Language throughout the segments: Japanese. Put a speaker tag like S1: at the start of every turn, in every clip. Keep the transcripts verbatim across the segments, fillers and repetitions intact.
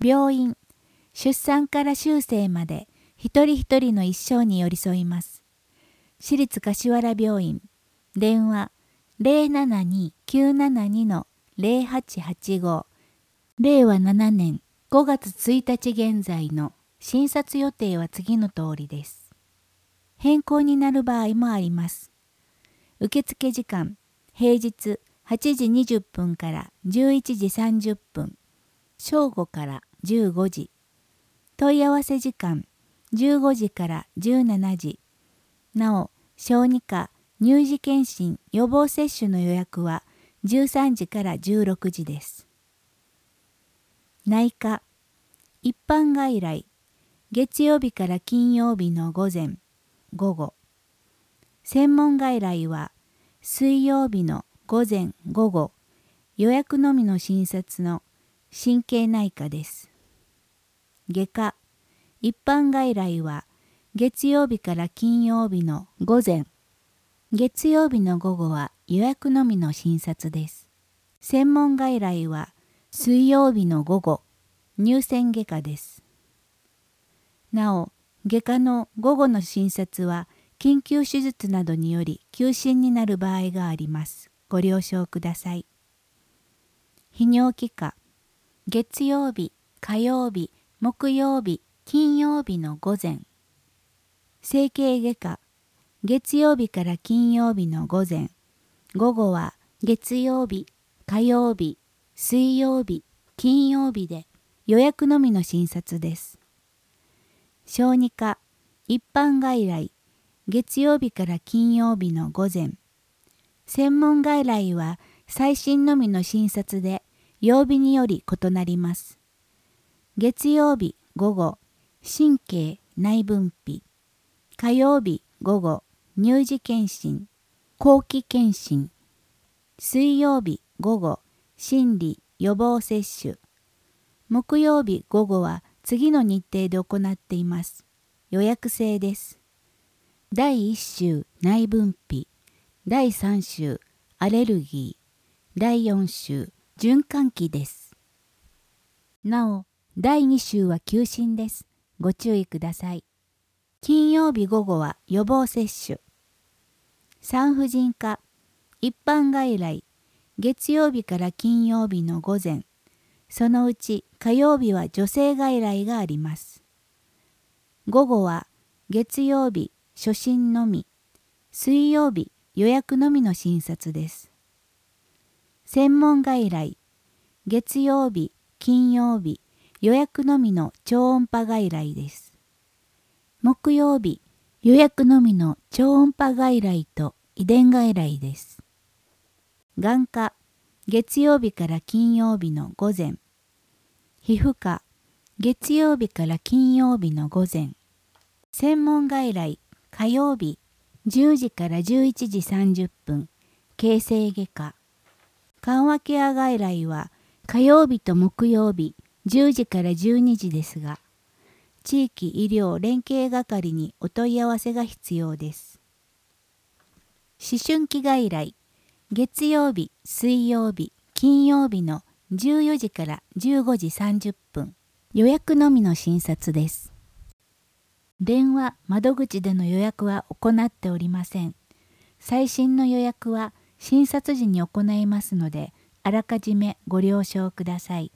S1: 病院、出産から終生まで一人一人の一生に寄り添います。市立柏原病院、電話 ゼロななに きゅうななに ゼロはちはちご、れいわななねんごがつついたち現在の診察予定は次の通りです。変更になる場合もあります。受付時間、平日はちじにじゅっぷんからじゅういちじさんじゅっぷん、正午からじゅうごじ。問い合わせ時間、じゅうごじからじゅうしちじ。なお、小児科、乳児健診予防接種の予約はじゅうさんじからじゅうろくじです。内科、一般外来、月曜日から金曜日の午前、午後。専門外来は水曜日の午前午後、予約のみの診察の神経内科です。外科、一般外来は月曜日から金曜日の午前、月曜日の午後は予約のみの診察です。専門外来は水曜日の午後、乳腺外科です。なお、外科の午後の診察は緊急手術などにより休診になる場合があります。ご了承ください。泌尿器科、月曜日、火曜日、木曜日、金曜日の午前。整形外科、月曜日から金曜日の午前。午後は月曜日、火曜日、水曜日、金曜日で予約のみの診察です。小児科、一般外来、月曜日から金曜日の午前。専門外来は最新のみの診察で曜日により異なります。月曜日午後、神経内分泌。火曜日午後、乳児健診、後期健診。水曜日午後、心理予防接種。木曜日午後は次の日程で行っています。予約制です。だいいっ週内分泌、だいさん週アレルギー、だいよん週循環器です。なお、だいに週は休診です。ご注意ください。金曜日午後は予防接種。産婦人科、一般外来、月曜日から金曜日の午前。そのうち火曜日は女性外来があります。午後は月曜日初診のみ、水曜日予約のみの診察です。専門外来、月曜日、金曜日、予約のみの超音波外来です。木曜日、予約のみの超音波外来と遺伝外来です。眼科、月曜日から金曜日の午前。皮膚科、月曜日から金曜日の午前。専門外来、火曜日、じゅうじからじゅういちじさんじゅっぷん、形成外科。緩和ケア外来は火曜日と木曜日、じゅうじからじゅうにじですが、地域医療連携係にお問い合わせが必要です。思春期外来、月曜日、水曜日、金曜日のじゅうよじからじゅうごじさんじゅっぷん、予約のみの診察です。電話・窓口での予約は行っておりません。最新の予約は診察時に行いますので、あらかじめご了承ください。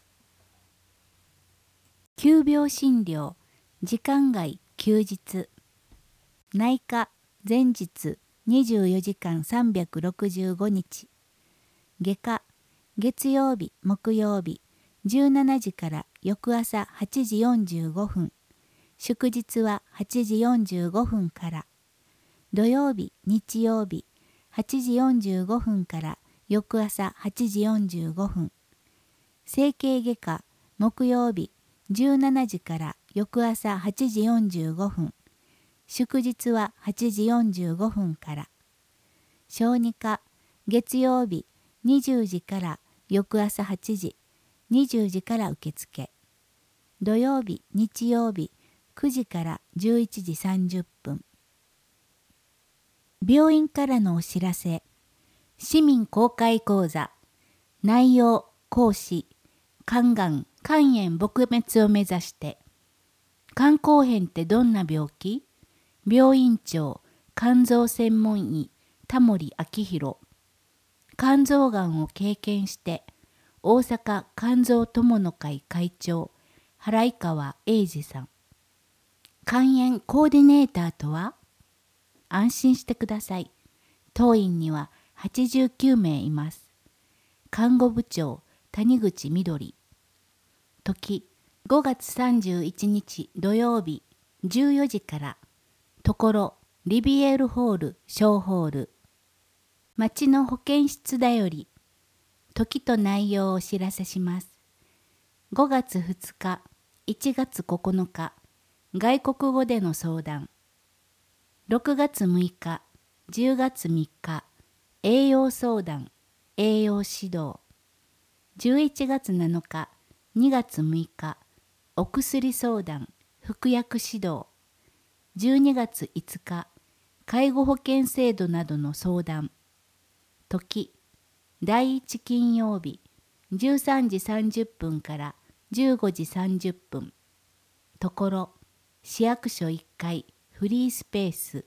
S1: 急病診療、時間外、休日。内科、前日、にじゅうよじかんさんびゃくろくじゅうごにち。外科、月曜日、木曜日、じゅうしちじから翌朝はちじよんじゅうごふん。祝日ははちじよんじゅうごふんから。土曜日、日曜日、はちじよんじゅうごふんから翌朝はちじよんじゅうごふん。整形外科、木曜日、じゅうしちじから翌朝はちじよんじゅうごふん。祝日ははちじよんじゅうごふんから。小児科、月曜日、にじゅうじから翌朝はちじ、にじゅうじから受付。土曜日、日曜日、くじからじゅういちじさんじゅっぷん。病院からのお知らせ。市民公開講座。内容、講師、肝がん肝炎撲滅を目指して。肝硬変ってどんな病気？病院長、肝臓専門医、田森明宏。肝臓がんを経験して、大阪肝臓友の会会長、原井川英二さん。肝炎コーディネーターとは？安心してください。当院にははちじゅうきゅうめいいます。看護部長、谷口みどり。時、ごがつさんじゅういちにち土曜日じゅうよじから。ところ、リビエールホール、小ホール。町の保健室だより、時と内容をお知らせします。ごがつふつか、いちがつここのか、外国語での相談。ろくがつむいか、じゅうがつみっか、栄養相談、栄養指導。じゅういちがつなのか、にがつむいか、お薬相談、服薬指導。じゅうにがついつか、介護保険制度などの相談。時、だいいち金曜日、じゅうさんじさんじゅっぷんからじゅうごじさんじゅっぷん。ところ、市役所いっかい、フリースペース。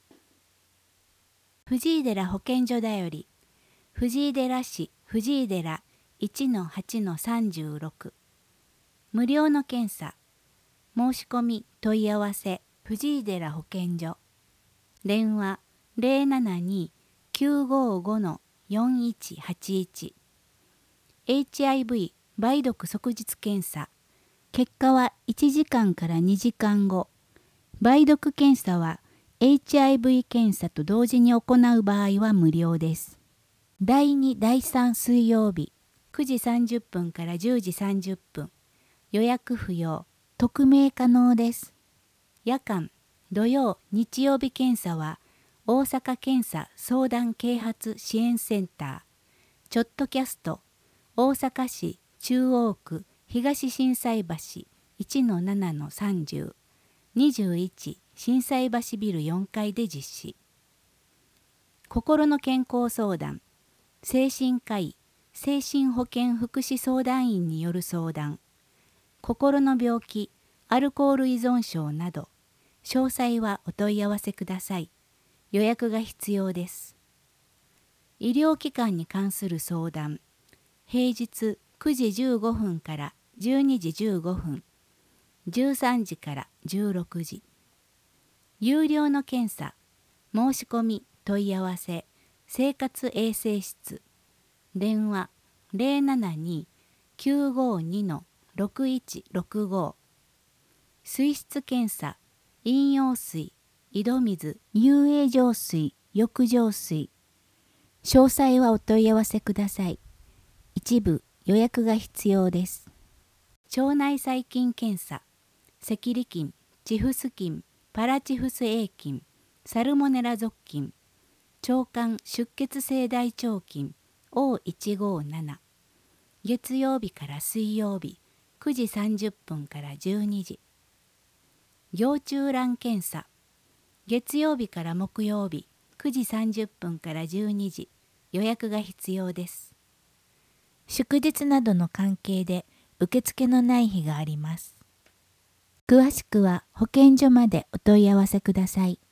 S1: 藤井寺保健所だより、藤井寺市藤井寺 いちのはちのさんじゅうろく。無料の検査。申し込み問い合わせ藤井寺保健所。電話 ゼロななに きゅうごご よんいちはちいち。エイチアイブイ 梅毒即日検査。結果はいちじかんからにじかんご。梅毒検査は エイチアイブイ 検査と同時に行う場合は無料です。だいに、だいさん水曜日くじさんじゅっぷんからじゅうじさんじゅっぷん。予約不要。匿名可能です。夜間、土曜、日曜日検査は大阪検査相談啓発支援センター。ちょっとキャスト。大阪市中央区東心斎橋 いちのななのさんじゅう。にじゅういち心斎橋ビルよんかいで実施。心の健康相談。精神科医、精神保健福祉相談員による相談。心の病気、アルコール依存症など、詳細はお問い合わせください。予約が必要です。医療機関に関する相談。平日くじじゅうごふんからじゅうにじじゅうごふん、じゅうさんじからじゅうろくじ。有料の検査。申し込み問い合わせ生活衛生室。電話 ゼロななに きゅうごに ろくいちろくご。水質検査。飲用水、井戸水、遊泳浄水、浴場水。詳細はお問い合わせください。一部予約が必要です。腸内細菌検査。赤痢菌、チフス菌、パラチフス A 菌、サルモネラ属菌、腸管出血性大腸菌 オーいちごなな。月曜日から水曜日くじさんじゅっぷんからじゅうにじ。腰中卵検査。月曜日から木曜日くじさんじゅっぷんからじゅうにじ。予約が必要です。祝日などの関係で受付のない日があります。詳しくは保健所までお問い合わせください。